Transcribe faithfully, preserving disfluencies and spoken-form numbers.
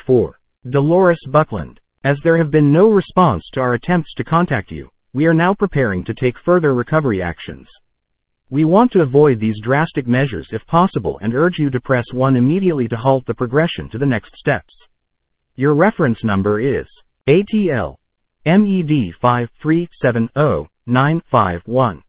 four. Dolores Buckland. As there have been no response to our attempts to contact you, we are now preparing to take further recovery actions. We want to avoid these drastic measures if possible and urge you to press one immediately to halt the progression to the next steps. Your reference number is A T L M E D five three seven zero nine five one.